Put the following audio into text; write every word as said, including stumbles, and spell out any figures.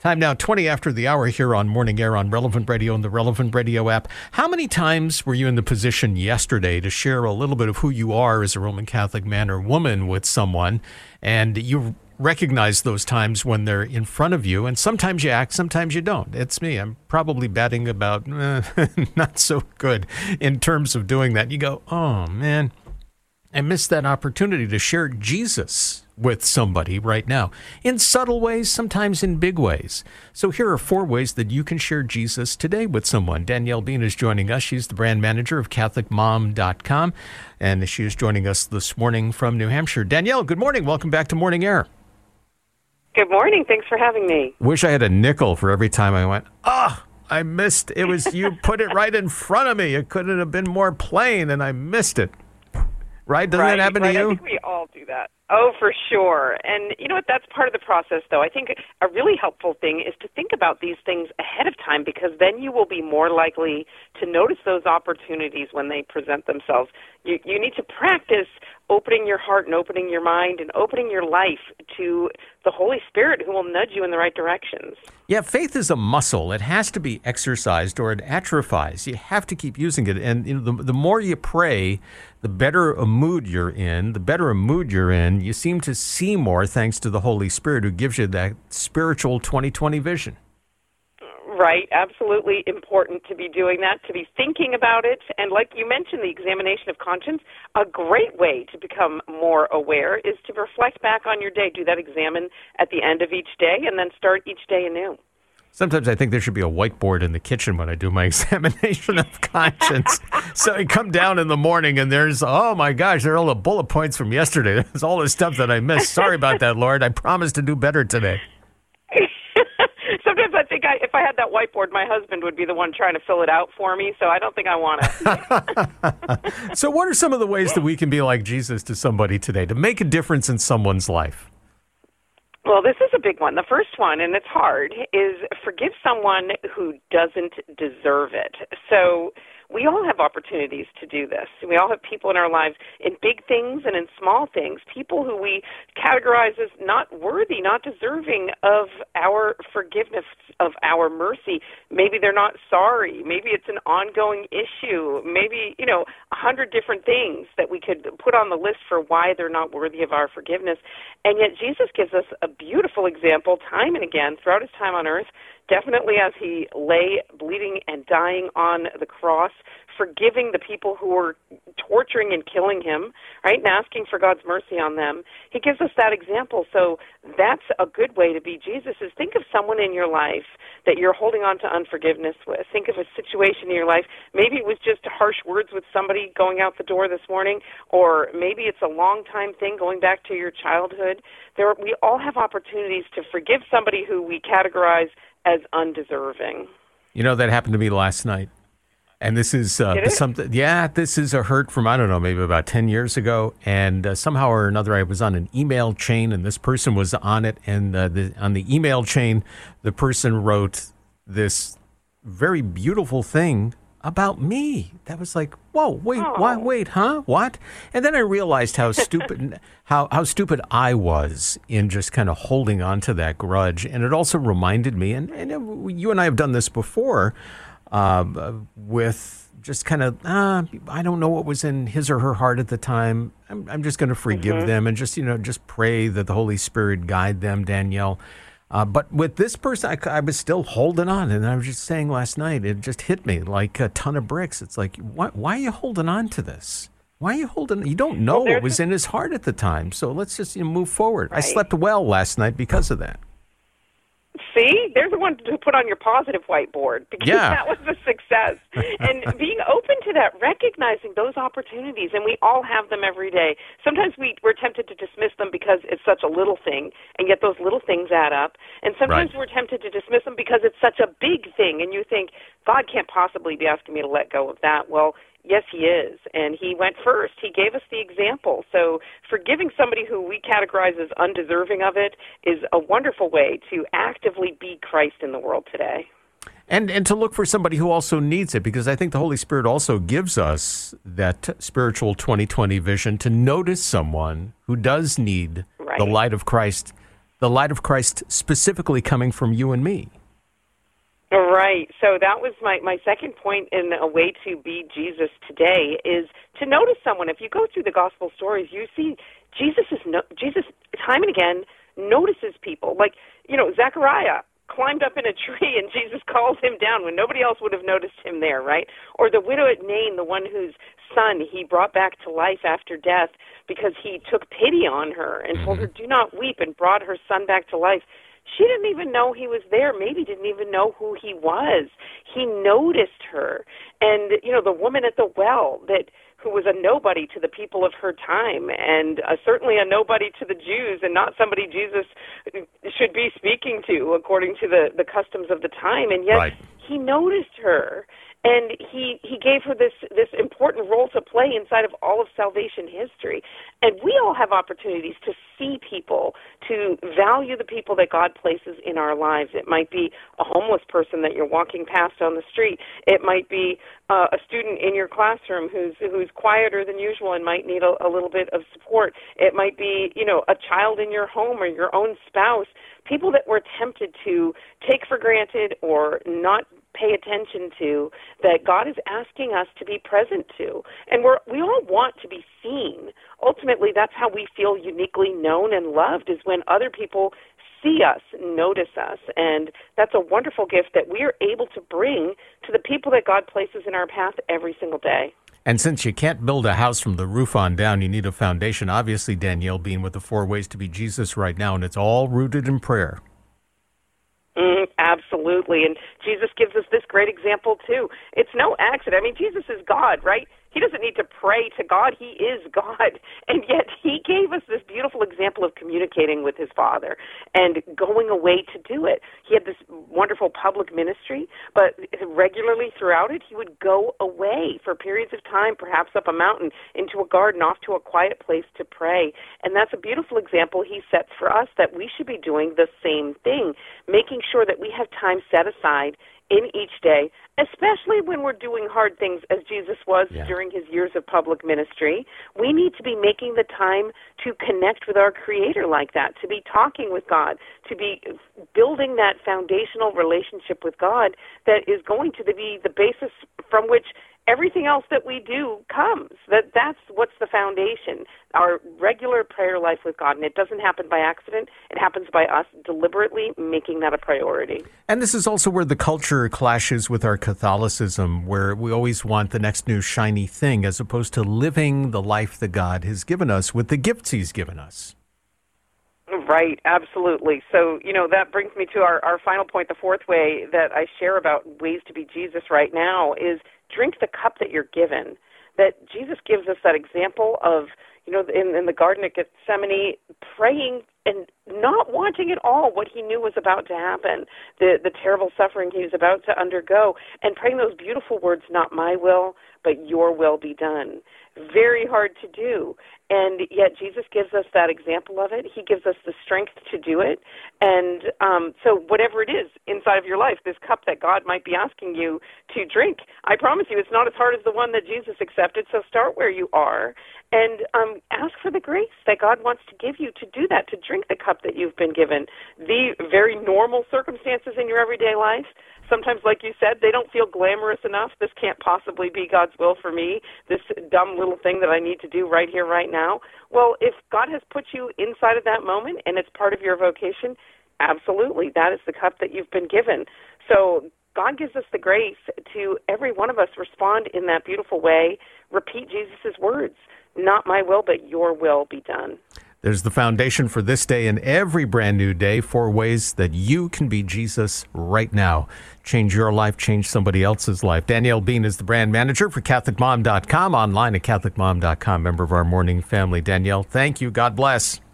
Time now, twenty after the hour here on Morning Air on Relevant Radio and the Relevant Radio app. How many times were you in the position yesterday to share a little bit of who you are as a Roman Catholic man or woman with someone, and you recognize those times when they're in front of you, and sometimes you act, sometimes you don't. It's me. I'm probably batting about eh, not so good in terms of doing that. You go, oh, man, I missed that opportunity to share Jesus with somebody right now, in subtle ways, sometimes in big ways. So here are four ways that you can share Jesus today with someone. Danielle Bean is joining us. She's the brand manager of Catholic Mom dot com, and she is joining us this morning from New Hampshire. Danielle, good morning. Welcome back to Morning Air. Good morning. Thanks for having me. Wish I had a nickel for every time I went, ah, oh, I missed. It was, you put it right in front of me. It couldn't have been more plain, and I missed it. Right? Doesn't right, that happen right. to you? I think we all do that. Oh, for sure. And you know what? That's part of the process, though. I think a really helpful thing is to think about these things ahead of time, because then you will be more likely to notice those opportunities when they present themselves. You, you need to practice opening your heart and opening your mind and opening your life to the Holy Spirit, who will nudge you in the right directions. Yeah, faith is a muscle. It has to be exercised or it atrophies. You have to keep using it. And you know, the, the more you pray, the better a mood you're in. The better a mood you're in, you seem to see more thanks to the Holy Spirit, who gives you that spiritual twenty twenty vision. Right, absolutely important to be doing that, to be thinking about it. And like you mentioned, the examination of conscience, a great way to become more aware is to reflect back on your day. Do that examine at the end of each day and then start each day anew. Sometimes I think there should be a whiteboard in the kitchen when I do my examination of conscience. So I come down in the morning and there's, oh my gosh, there are all the bullet points from yesterday. There's all the stuff that I missed. Sorry about that, Lord. I promise to do better today. Sometimes I think I, if I had that whiteboard, my husband would be the one trying to fill it out for me, so I don't think I want it. So what are some of the ways that we can be like Jesus to somebody today, to make a difference in someone's life? Well, this is a big one. The first one, and it's hard, is forgive someone who doesn't deserve it. So we all have opportunities to do this. We all have people in our lives, in big things and in small things, people who we categorize as not worthy, not deserving of our forgiveness, of our mercy. Maybe they're not sorry. Maybe it's an ongoing issue. Maybe, you know, a hundred different things that we could put on the list for why they're not worthy of our forgiveness. And yet Jesus gives us a beautiful example time and again throughout his time on earth, definitely as he lay bleeding and dying on the cross, forgiving the people who were torturing and killing him, right, and asking for God's mercy on them. He gives us that example. So that's a good way to be Jesus, is think of someone in your life that you're holding on to unforgiveness with. Think of a situation in your life. Maybe it was just harsh words with somebody going out the door this morning, or maybe it's a long-time thing going back to your childhood. There, we all have opportunities to forgive somebody who we categorize as undeserving. You know, that happened to me last night. And this is uh, something, yeah, this is a hurt from, I don't know, maybe about ten years ago. And uh, somehow or another, I was on an email chain and this person was on it. And uh, the, on the email chain, the person wrote this very beautiful thing about me. That was like, whoa, wait, oh. why, wait, huh? What? And then I realized how stupid, how, how stupid I was in just kind of holding on to that grudge. And it also reminded me, and, and it, you and I have done this before, uh, with just kind of, uh, I don't know what was in his or her heart at the time. I'm, I'm just going to forgive mm-hmm. them and just, you know, just pray that the Holy Spirit guide them, Danielle. Uh, but with this person, I, I was still holding on. And I was just saying last night, it just hit me like a ton of bricks. It's like, why, why are you holding on to this? Why are you holding? You don't know well, what was in his heart at the time. So let's just you know, move forward. Right. I slept well last night because of that. See, there's the one to put on your positive whiteboard, because yeah. that was a success. And being open to that, recognizing those opportunities, and we all have them every day. Sometimes we, we're tempted to dismiss them because it's such a little thing, and yet those little things add up. And sometimes right. we're tempted to dismiss them because it's such a big thing, and you think, God can't possibly be asking me to let go of that. Well, yes, he is, and he went first. He gave us the example. So forgiving somebody who we categorize as undeserving of it is a wonderful way to actively be Christ in the world today. And and to look for somebody who also needs it, because I think the Holy Spirit also gives us that spiritual twenty twenty vision to notice someone who does need right. the light of Christ the light of Christ specifically coming from you and me. Right. So that was my, my second point in a way to be Jesus today is to notice someone. If you go through the gospel stories, you see Jesus is no, Jesus time and again notices people. Like, you know, Zechariah climbed up in a tree and Jesus calls him down when nobody else would have noticed him there, right? Or the widow at Nain, the one whose son he brought back to life after death because he took pity on her and told her, do not weep, and brought her son back to life. She didn't even know he was there, maybe didn't even know who he was. He noticed her. And, you know, the woman at the well that who was a nobody to the people of her time, and uh, certainly a nobody to the Jews, and not somebody Jesus should be speaking to according to the, the customs of the time. And yet right. he noticed her. And he, he gave her this, this important role to play inside of all of salvation history. And we all have opportunities to see people, to value the people that God places in our lives. It might be a homeless person that you're walking past on the street. It might be uh, a student in your classroom who's who's quieter than usual and might need a, a little bit of support. It might be, you know, a child in your home or your own spouse, people that we're tempted to take for granted or not pay attention to, that God is asking us to be present to. And we're, we all want to be seen. Ultimately, that's how we feel uniquely known and loved, is when other people see us, notice us. And that's a wonderful gift that we are able to bring to the people that God places in our path every single day. And since you can't build a house from the roof on down, you need a foundation. Obviously, Danielle, being with the Four Ways to be Jesus right now, and it's all rooted in prayer. Mm, absolutely. And Jesus gives us this great example, too. It's no accident. I mean, Jesus is God, right? He doesn't need to pray to God. He is God. And yet he gave us this beautiful example of communicating with his Father and going away to do it. He had this wonderful public ministry, but regularly throughout it, he would go away for periods of time, perhaps up a mountain, into a garden, off to a quiet place to pray. And that's a beautiful example he sets for us, that we should be doing the same thing, making sure that we have time set aside in each day, especially when we're doing hard things, as Jesus was yeah. during his years of public ministry. We need to be making the time to connect with our Creator like that, to be talking with God, to be building that foundational relationship with God that is going to be the basis from which everything else that we do comes. That that's what's the foundation, our regular prayer life with God. And it doesn't happen by accident. It happens by us deliberately making that a priority. And this is also where the culture clashes with our Catholicism, where we always want the next new shiny thing as opposed to living the life that God has given us with the gifts he's given us. Right, absolutely. So, you know, that brings me to our, our final point. The fourth way that I share about ways to be Jesus right now is drink the cup that you're given. That Jesus gives us that example of, you know, in, in the Garden of Gethsemane, praying and not wanting at all what he knew was about to happen, the, the terrible suffering he was about to undergo, and praying those beautiful words, not my will, but your will be done. Very hard to do. And yet Jesus gives us that example of it. He gives us the strength to do it. And um, so whatever it is inside of your life, this cup that God might be asking you to drink, I promise you it's not as hard as the one that Jesus accepted. So start where you are and um, ask for the grace that God wants to give you to do that, to drink the cup that you've been given. The very normal circumstances in your everyday life, sometimes, like you said, they don't feel glamorous enough. This can't possibly be God's will for me, this dumb little thing that I need to do right here, right now. Well, if God has put you inside of that moment and it's part of your vocation, absolutely, that is the cup that you've been given. So God gives us the grace to, every one of us, respond in that beautiful way, repeat Jesus' words, not my will, but your will be done. There's the foundation for this day and every brand new day, four ways that you can be Jesus right now. Change your life, change somebody else's life. Danielle Bean is the brand manager for Catholic Mom dot com, online at Catholic Mom dot com, member of our morning family. Danielle, thank you. God bless.